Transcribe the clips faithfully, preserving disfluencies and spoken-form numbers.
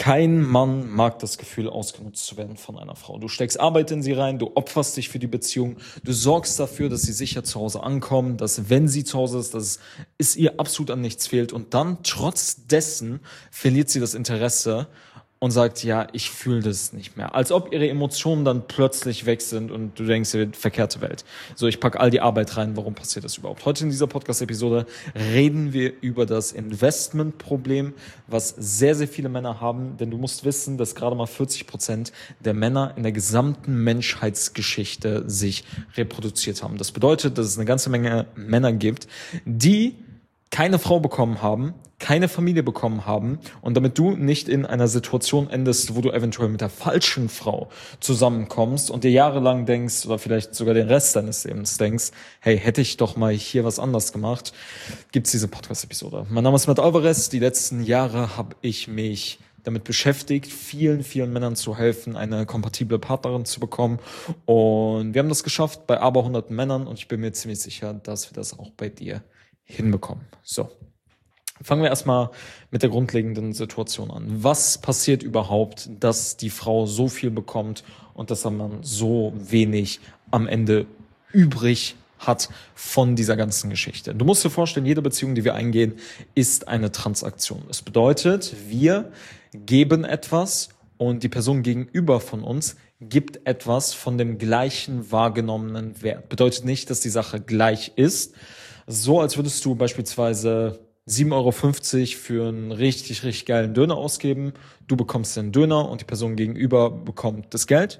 Kein Mann mag das Gefühl, ausgenutzt zu werden von einer Frau. Du steckst Arbeit in sie rein, du opferst dich für die Beziehung, du sorgst dafür, dass sie sicher zu Hause ankommen, dass wenn sie zu Hause ist, dass es ihr absolut an nichts fehlt und dann trotz dessen verliert sie das Interesse und sagt, ja, ich fühle das nicht mehr. Als ob ihre Emotionen dann plötzlich weg sind und du denkst, ihr verkehrte Welt. So, ich pack all die Arbeit rein, warum passiert das überhaupt? Heute in dieser Podcast-Episode reden wir über das Investmentproblem, was sehr, sehr viele Männer haben, denn du musst wissen, dass gerade mal vierzig Prozent der Männer in der gesamten Menschheitsgeschichte sich reproduziert haben. Das bedeutet, dass es eine ganze Menge Männer gibt, die keine Frau bekommen haben, keine Familie bekommen haben und damit du nicht in einer Situation endest, wo du eventuell mit der falschen Frau zusammenkommst und dir jahrelang denkst oder vielleicht sogar den Rest deines Lebens denkst, hey, hätte ich doch mal hier was anders gemacht, gibt's diese Podcast-Episode. Mein Name ist Matt Alvarez. Die letzten Jahre habe ich mich damit beschäftigt, vielen, vielen Männern zu helfen, eine kompatible Partnerin zu bekommen. Und wir haben das geschafft bei aber hunderten Männern und ich bin mir ziemlich sicher, dass wir das auch bei dir hinbekommen. So, fangen wir erstmal mit der grundlegenden Situation an. Was passiert überhaupt, dass die Frau so viel bekommt und dass man so wenig am Ende übrig hat von dieser ganzen Geschichte? Du musst dir vorstellen, jede Beziehung, die wir eingehen, ist eine Transaktion. Das bedeutet, wir geben etwas und die Person gegenüber von uns gibt etwas von dem gleichen wahrgenommenen Wert. Bedeutet nicht, dass die Sache gleich ist. So, als würdest du beispielsweise sieben Euro fünfzig für einen richtig, richtig geilen Döner ausgeben. Du bekommst den Döner und die Person gegenüber bekommt das Geld.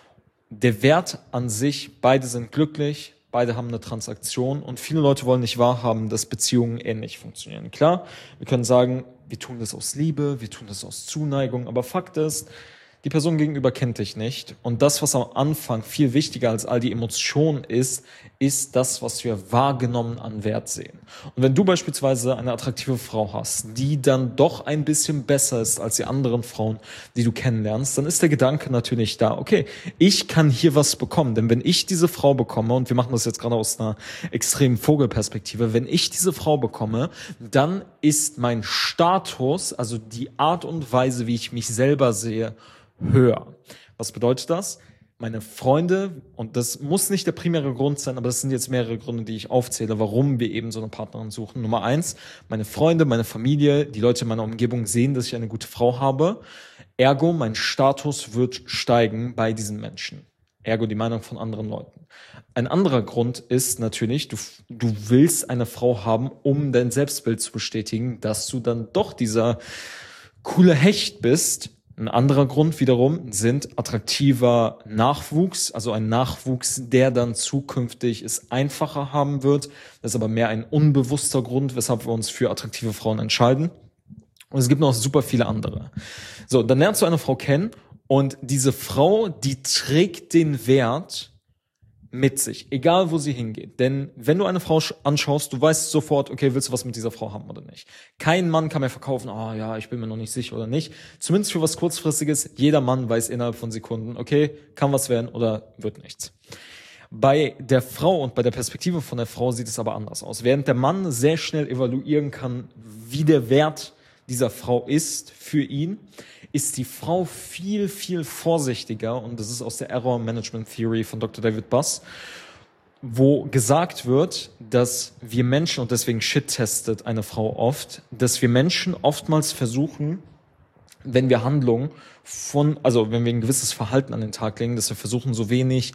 Der Wert an sich, beide sind glücklich, beide haben eine Transaktion und viele Leute wollen nicht wahrhaben, dass Beziehungen ähnlich funktionieren. Klar, wir können sagen, wir tun das aus Liebe, wir tun das aus Zuneigung, aber Fakt ist, die Person gegenüber kennt dich nicht. Und das, was am Anfang viel wichtiger als all die Emotionen ist, ist das, was wir wahrgenommen an Wert sehen. Und wenn du beispielsweise eine attraktive Frau hast, die dann doch ein bisschen besser ist als die anderen Frauen, die du kennenlernst, dann ist der Gedanke natürlich da, okay, ich kann hier was bekommen. Denn wenn ich diese Frau bekomme, und wir machen das jetzt gerade aus einer extremen Vogelperspektive, wenn ich diese Frau bekomme, dann ist mein Status, also die Art und Weise, wie ich mich selber sehe, höher. Was bedeutet das? Meine Freunde, und das muss nicht der primäre Grund sein, aber das sind jetzt mehrere Gründe, die ich aufzähle, warum wir eben so eine Partnerin suchen. Nummer eins, meine Freunde, meine Familie, die Leute in meiner Umgebung sehen, dass ich eine gute Frau habe. Ergo, mein Status wird steigen bei diesen Menschen. Ergo, die Meinung von anderen Leuten. Ein anderer Grund ist natürlich, du, du willst eine Frau haben, um dein Selbstbild zu bestätigen, dass du dann doch dieser coole Hecht bist. Ein anderer Grund wiederum sind attraktiver Nachwuchs, also ein Nachwuchs, der dann zukünftig es einfacher haben wird. Das ist aber mehr ein unbewusster Grund, weshalb wir uns für attraktive Frauen entscheiden. Und es gibt noch super viele andere. So, dann lernst du eine Frau kennen und diese Frau, die trägt den Wert mit sich, egal wo sie hingeht. Denn wenn du eine Frau anschaust, du weißt sofort, okay, willst du was mit dieser Frau haben oder nicht. Kein Mann kann mehr verkaufen, ah oh, ja, ich bin mir noch nicht sicher oder nicht. Zumindest für was Kurzfristiges, jeder Mann weiß innerhalb von Sekunden, okay, kann was werden oder wird nichts. Bei der Frau und bei der Perspektive von der Frau sieht es aber anders aus. Während der Mann sehr schnell evaluieren kann, wie der Wert dieser Frau ist für ihn, ist die Frau viel, viel vorsichtiger, und das ist aus der Error Management Theory von Doktor David Buss, wo gesagt wird, dass wir Menschen, und deswegen shit-testet eine Frau oft, dass wir Menschen oftmals versuchen, wenn wir Handlungen von, also wenn wir ein gewisses Verhalten an den Tag legen, dass wir versuchen, so wenig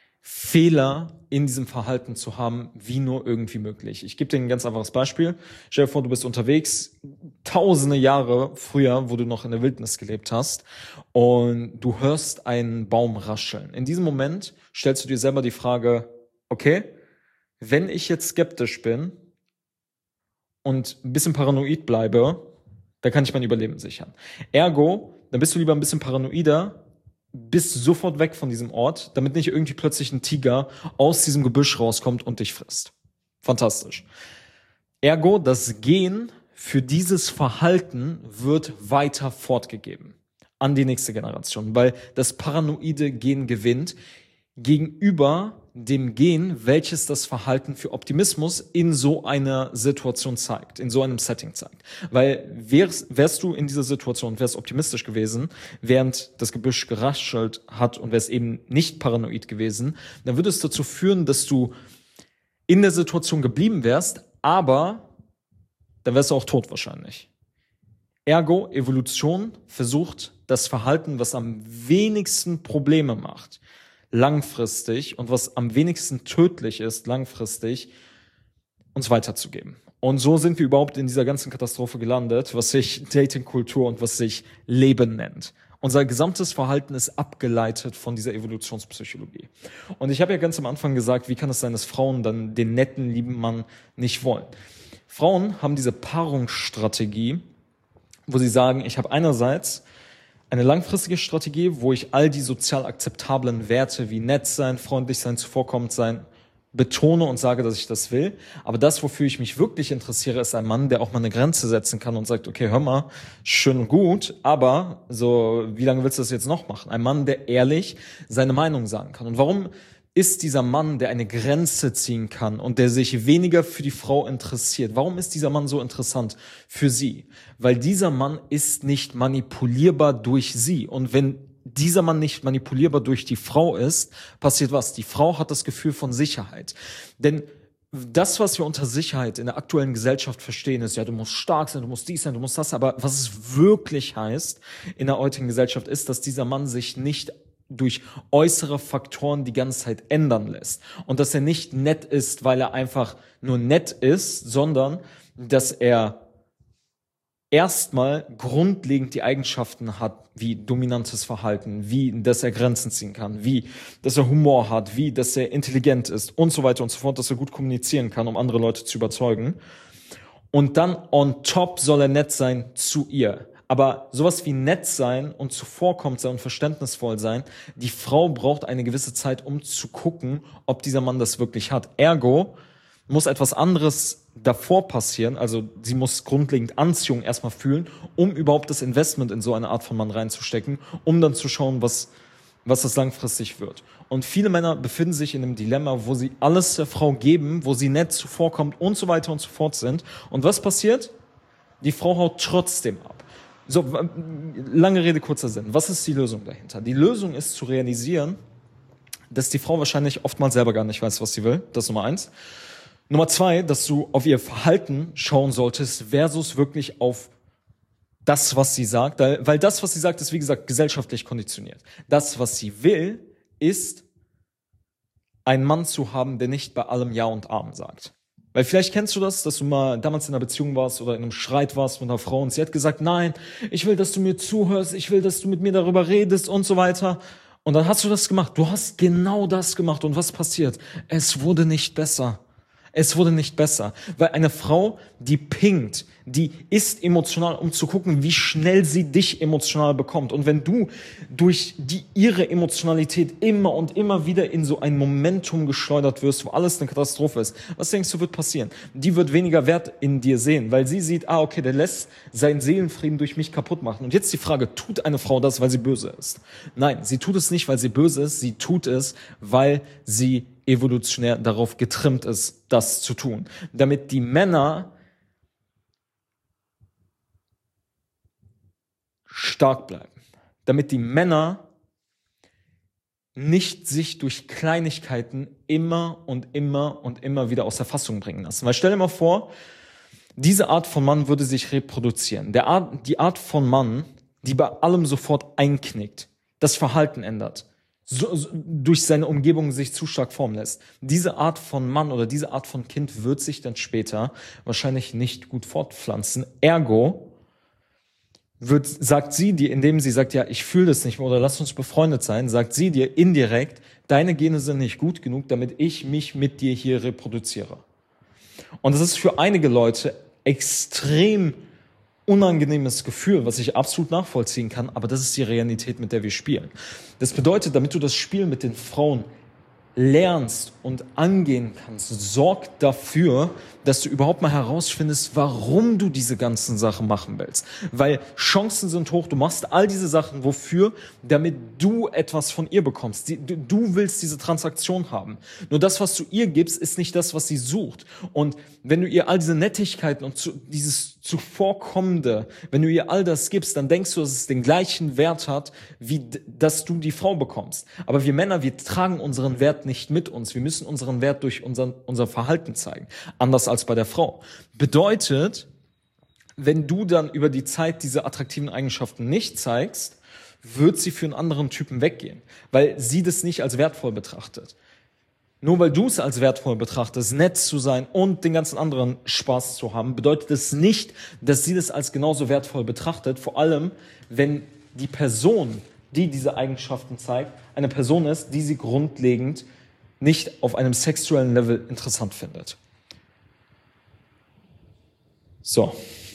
Fehler in diesem Verhalten zu haben, wie nur irgendwie möglich. Ich gebe dir ein ganz einfaches Beispiel. Stell dir vor, du bist unterwegs, tausende Jahre früher, wo du noch in der Wildnis gelebt hast, und du hörst einen Baum rascheln. In diesem Moment stellst du dir selber die Frage, okay, wenn ich jetzt skeptisch bin und ein bisschen paranoid bleibe, dann kann ich mein Überleben sichern. Ergo, dann bist du lieber ein bisschen paranoider, bist sofort weg von diesem Ort, damit nicht irgendwie plötzlich ein Tiger aus diesem Gebüsch rauskommt und dich frisst. Fantastisch. Ergo, das Gen für dieses Verhalten wird weiter fortgegeben an die nächste Generation, weil das paranoide Gen gewinnt gegenüber dem gehen, welches das Verhalten für Optimismus in so einer Situation zeigt, in so einem Setting zeigt. Weil wärst, wärst du in dieser Situation, wärst optimistisch gewesen, während das Gebüsch geraschelt hat und wärst eben nicht paranoid gewesen, dann würde es dazu führen, dass du in der Situation geblieben wärst, aber dann wärst du auch tot wahrscheinlich. Ergo, Evolution versucht, das Verhalten, was am wenigsten Probleme macht, langfristig und was am wenigsten tödlich ist, langfristig, uns weiterzugeben. Und so sind wir überhaupt in dieser ganzen Katastrophe gelandet, was sich Datingkultur und was sich Leben nennt. Unser gesamtes Verhalten ist abgeleitet von dieser Evolutionspsychologie. Und ich habe ja ganz am Anfang gesagt, wie kann es sein, dass Frauen dann den netten, lieben Mann nicht wollen? Frauen haben diese Paarungsstrategie, wo sie sagen, ich habe einerseits eine langfristige Strategie, wo ich all die sozial akzeptablen Werte wie nett sein, freundlich sein, zuvorkommend sein, betone und sage, dass ich das will. Aber das, wofür ich mich wirklich interessiere, ist ein Mann, der auch mal eine Grenze setzen kann und sagt, okay, hör mal, schön und gut, aber so, wie lange willst du das jetzt noch machen? Ein Mann, der ehrlich seine Meinung sagen kann. Und warum ist dieser Mann, der eine Grenze ziehen kann und der sich weniger für die Frau interessiert? Warum ist dieser Mann so interessant für sie? Weil dieser Mann ist nicht manipulierbar durch sie. Und wenn dieser Mann nicht manipulierbar durch die Frau ist, passiert was? Die Frau hat das Gefühl von Sicherheit. Denn das, was wir unter Sicherheit in der aktuellen Gesellschaft verstehen, ist, ja, du musst stark sein, du musst dies sein, du musst das, aber was es wirklich heißt in der heutigen Gesellschaft ist, dass dieser Mann sich nicht durch äußere Faktoren die ganze Zeit ändern lässt. Und dass er nicht nett ist, weil er einfach nur nett ist, sondern dass er erstmal grundlegend die Eigenschaften hat, wie dominantes Verhalten, wie, dass er Grenzen ziehen kann, wie, dass er Humor hat, wie, dass er intelligent ist und so weiter und so fort, dass er gut kommunizieren kann, um andere Leute zu überzeugen. Und dann on top soll er nett sein zu ihr. Aber sowas wie nett sein und zuvorkommt sein und verständnisvoll sein, die Frau braucht eine gewisse Zeit, um zu gucken, ob dieser Mann das wirklich hat. Ergo muss etwas anderes davor passieren, also sie muss grundlegend Anziehung erstmal fühlen, um überhaupt das Investment in so eine Art von Mann reinzustecken, um dann zu schauen, was, was das langfristig wird. Und viele Männer befinden sich in einem Dilemma, wo sie alles der Frau geben, wo sie nett zuvorkommt und so weiter und so fort sind. Und was passiert? Die Frau haut trotzdem ab. So, lange Rede, kurzer Sinn. Was ist die Lösung dahinter? Die Lösung ist zu realisieren, dass die Frau wahrscheinlich oftmals selber gar nicht weiß, was sie will. Das ist Nummer eins. Nummer zwei, dass du auf ihr Verhalten schauen solltest versus wirklich auf das, was sie sagt. Weil das, was sie sagt, ist, wie gesagt, gesellschaftlich konditioniert. Das, was sie will, ist, einen Mann zu haben, der nicht bei allem Ja und Amen sagt. Weil vielleicht kennst du das, dass du mal damals in einer Beziehung warst oder in einem Streit warst mit einer Frau und sie hat gesagt, nein, ich will, dass du mir zuhörst, ich will, dass du mit mir darüber redest und so weiter. Und dann hast du das gemacht. Du hast genau das gemacht. Und was passiert? Es wurde nicht besser. Es wurde nicht besser, weil eine Frau, die pinkt, die ist emotional, um zu gucken, wie schnell sie dich emotional bekommt. Und wenn du durch die ihre Emotionalität immer und immer wieder in so ein Momentum geschleudert wirst, wo alles eine Katastrophe ist, was denkst du, wird passieren? Die wird weniger Wert in dir sehen, weil sie sieht, ah, okay, der lässt seinen Seelenfrieden durch mich kaputt machen. Und jetzt die Frage, tut eine Frau das, weil sie böse ist? Nein, sie tut es nicht, weil sie böse ist, sie tut es, weil sie evolutionär darauf getrimmt ist, das zu tun. Damit die Männer stark bleiben. Damit die Männer nicht sich durch Kleinigkeiten immer und immer und immer wieder aus der Fassung bringen lassen. Weil stell dir mal vor, diese Art von Mann würde sich reproduzieren. Der Art, die Art von Mann, die bei allem sofort einknickt, das Verhalten ändert, So, so, durch seine Umgebung sich zu stark formen lässt. Diese Art von Mann oder diese Art von Kind wird sich dann später wahrscheinlich nicht gut fortpflanzen. Ergo wird, sagt sie dir, indem sie sagt, ja, ich fühle das nicht mehr oder lass uns befreundet sein, sagt sie dir indirekt, deine Gene sind nicht gut genug, damit ich mich mit dir hier reproduziere. Und das ist für einige Leute extrem unangenehmes Gefühl, was ich absolut nachvollziehen kann, aber das ist die Realität, mit der wir spielen. Das bedeutet, damit du das Spiel mit den Frauen lernst und angehen kannst, sorgt dafür, dass du überhaupt mal herausfindest, warum du diese ganzen Sachen machen willst. Weil Chancen sind hoch, du machst all diese Sachen, wofür? Damit du etwas von ihr bekommst. Die, du, du willst diese Transaktion haben. Nur das, was du ihr gibst, ist nicht das, was sie sucht. Und wenn du ihr all diese Nettigkeiten und zu, dieses Zuvorkommende, wenn du ihr all das gibst, dann denkst du, dass es den gleichen Wert hat, wie d- dass du die Frau bekommst. Aber wir Männer, wir tragen unseren Wert nicht mit uns. Wir müssen unseren Wert durch unseren, unser Verhalten zeigen. Anders als bei der Frau. Bedeutet, wenn du dann über die Zeit diese attraktiven Eigenschaften nicht zeigst, wird sie für einen anderen Typen weggehen, weil sie das nicht als wertvoll betrachtet. Nur weil du es als wertvoll betrachtest, nett zu sein und den ganzen anderen Spaß zu haben, bedeutet es nicht, dass sie das als genauso wertvoll betrachtet, vor allem, wenn die Person, die diese Eigenschaften zeigt, eine Person ist, die sie grundlegend nicht auf einem sexuellen Level interessant findet. So.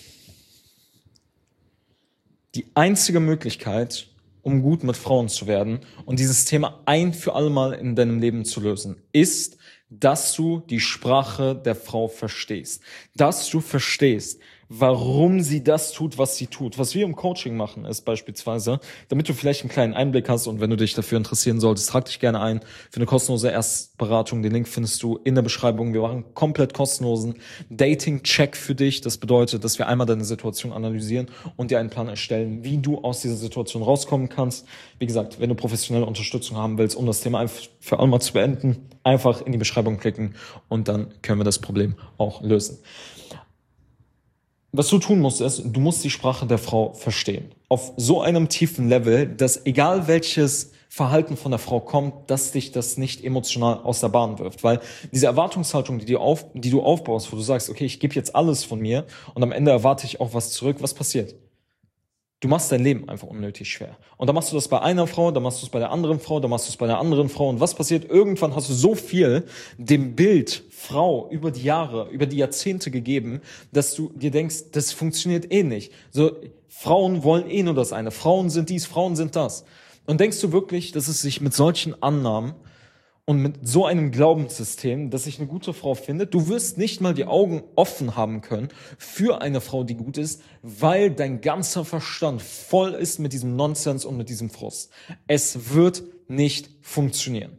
Die einzige Möglichkeit, um gut mit Frauen zu werden und dieses Thema ein für alle Mal in deinem Leben zu lösen, ist, dass du die Sprache der Frau verstehst. Dass du verstehst, warum sie das tut, was sie tut. Was wir im Coaching machen, ist beispielsweise, damit du vielleicht einen kleinen Einblick hast und wenn du dich dafür interessieren solltest, trag dich gerne ein für eine kostenlose Erstberatung. Den Link findest du in der Beschreibung. Wir machen einen komplett kostenlosen Dating-Check für dich. Das bedeutet, dass wir einmal deine Situation analysieren und dir einen Plan erstellen, wie du aus dieser Situation rauskommen kannst. Wie gesagt, wenn du professionelle Unterstützung haben willst, um das Thema einfach für alle mal zu beenden, einfach in die Beschreibung klicken und dann können wir das Problem auch lösen. Was du tun musst, ist, du musst die Sprache der Frau verstehen. Auf so einem tiefen Level, dass egal welches Verhalten von der Frau kommt, dass dich das nicht emotional aus der Bahn wirft. Weil diese Erwartungshaltung, die du, auf, die du aufbaust, wo du sagst, okay, ich gebe jetzt alles von mir und am Ende erwarte ich auch was zurück, was passiert? Du machst dein Leben einfach unnötig schwer. Und dann machst du das bei einer Frau, dann machst du es bei der anderen Frau, dann machst du es bei der anderen Frau. Und was passiert? Irgendwann hast du so viel dem Bild Frau über die Jahre, über die Jahrzehnte gegeben, dass du dir denkst, das funktioniert eh nicht. So, Frauen wollen eh nur das eine. Frauen sind dies, Frauen sind das. Und denkst du wirklich, dass es sich mit solchen Annahmen und mit so einem Glaubenssystem, dass sich eine gute Frau findet, du wirst nicht mal die Augen offen haben können für eine Frau, die gut ist, weil dein ganzer Verstand voll ist mit diesem Nonsens und mit diesem Frust. Es wird nicht funktionieren.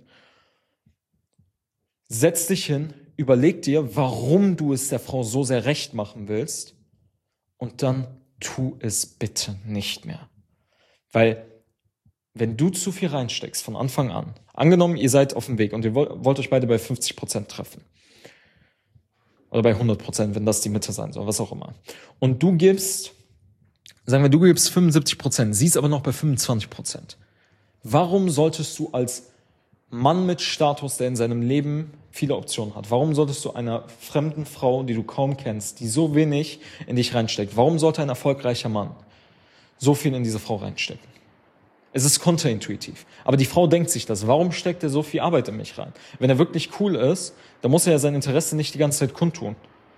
Setz dich hin, überleg dir, warum du es der Frau so sehr recht machen willst und dann tu es bitte nicht mehr. Weil wenn du zu viel reinsteckst von Anfang an, angenommen, ihr seid auf dem Weg und ihr wollt euch beide bei fünfzig Prozent treffen. Oder bei hundert Prozent, wenn das die Mitte sein soll, was auch immer. Und du gibst, sagen wir, du gibst fünfundsiebzig Prozent, sie ist aber noch bei fünfundzwanzig Prozent. Warum solltest du als Mann mit Status, der in seinem Leben viele Optionen hat, warum solltest du einer fremden Frau, die du kaum kennst, die so wenig in dich reinsteckt, warum sollte ein erfolgreicher Mann so viel in diese Frau reinstecken? Es ist kontraintuitiv. Aber die Frau denkt sich das. Warum steckt er so viel Arbeit in mich rein? Wenn er wirklich cool ist, dann muss er ja sein Interesse nicht die ganze Zeit kundtun.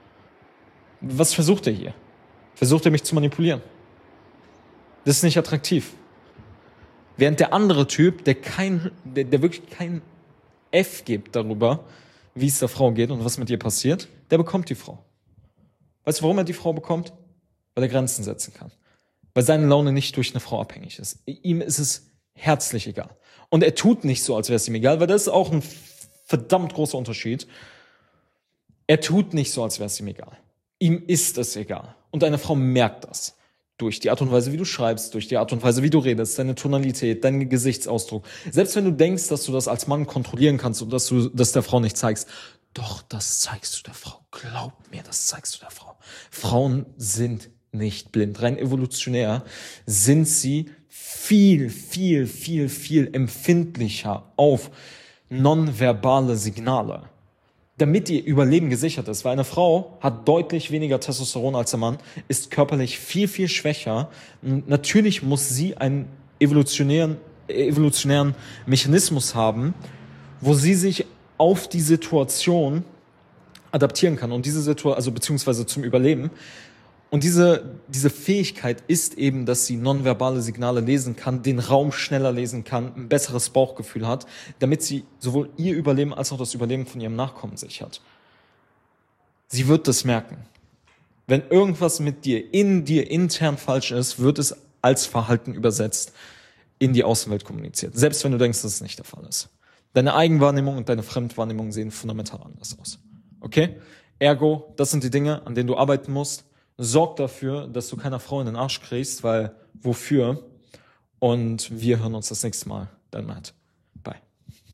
Was versucht er hier? Versucht er mich zu manipulieren? Das ist nicht attraktiv. Während der andere Typ, der kein, der, der wirklich kein F gibt darüber, wie es der Frau geht und was mit ihr passiert, der bekommt die Frau. Weißt du, warum er die Frau bekommt? Weil er Grenzen setzen kann. Weil seine Laune nicht durch eine Frau abhängig ist. Ihm ist es herzlich egal. Und er tut nicht so, als wäre es ihm egal, weil das ist auch ein verdammt großer Unterschied. Er tut nicht so, als wäre es ihm egal. Ihm ist es egal. Und eine Frau merkt das. Durch die Art und Weise, wie du schreibst, durch die Art und Weise, wie du redest, deine Tonalität, dein Gesichtsausdruck. Selbst wenn du denkst, dass du das als Mann kontrollieren kannst und dass du das der Frau nicht zeigst, doch, das zeigst du der Frau. Glaub mir, das zeigst du der Frau. Frauen sind nicht blind. Rein evolutionär sind sie viel, viel, viel, viel empfindlicher auf nonverbale Signale, damit ihr Überleben gesichert ist. Weil eine Frau hat deutlich weniger Testosteron als der Mann, ist körperlich viel, viel schwächer. Und natürlich muss sie einen evolutionären, evolutionären Mechanismus haben, wo sie sich auf die Situation adaptieren kann und diese Situation, also beziehungsweise zum Überleben. Und diese, diese Fähigkeit ist eben, dass sie nonverbale Signale lesen kann, den Raum schneller lesen kann, ein besseres Bauchgefühl hat, damit sie sowohl ihr Überleben als auch das Überleben von ihrem Nachkommen sichert. Sie wird das merken. Wenn irgendwas mit dir, in dir intern falsch ist, wird es als Verhalten übersetzt, in die Außenwelt kommuniziert. Selbst wenn du denkst, dass es nicht der Fall ist. Deine Eigenwahrnehmung und deine Fremdwahrnehmung sehen fundamental anders aus. Okay? Ergo, das sind die Dinge, an denen du arbeiten musst. Sorg dafür, dass du keiner Frau in den Arsch kriegst, weil wofür? Und wir hören uns das nächste Mal. Dein Matt.